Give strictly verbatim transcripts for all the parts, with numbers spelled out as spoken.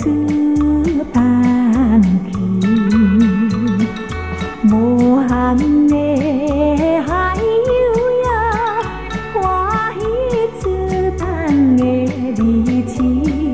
出番去，无限的海洋呀，欢喜出番的日子，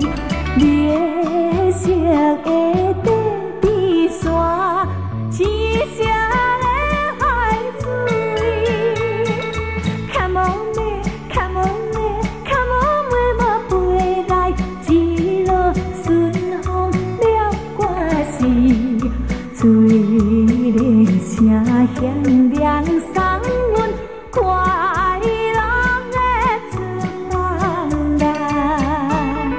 绿色的地比山，青色的海水，看望你，看望你，看望我嘛飞来，一路顺风了我是，水的声响亮送阮快乐的出番来。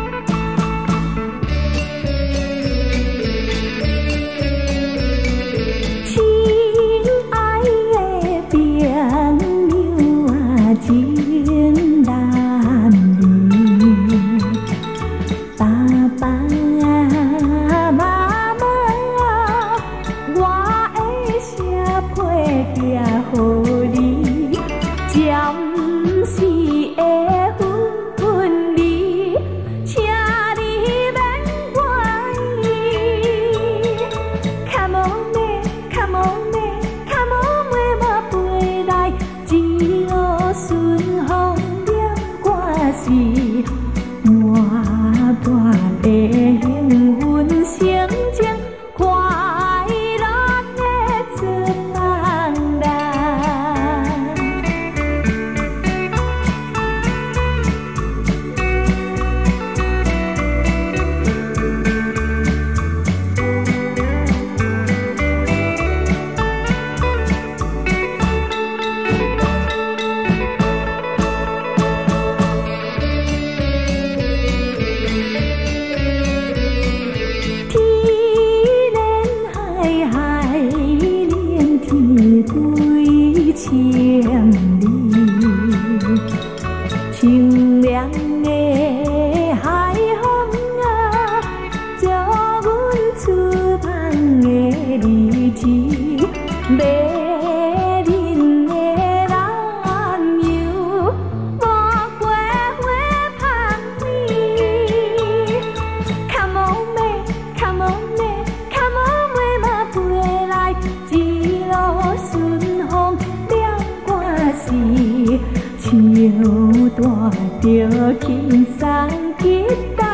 亲爱的朋友啊，真难离，爸爸妈妈啊，我会写批寄予你，暂时的分分离，请你免怪意。看望你，看望你，看望我嘛飞来，一路顺风了我是，满大的幸运成情，快乐的出番来。对千里，清凉的海风啊，照阮出番的日子，美人的男友，无过花香味，看望你，看望你，看望我嘛飞来，一路顺风了我是，树大着轻松吉他。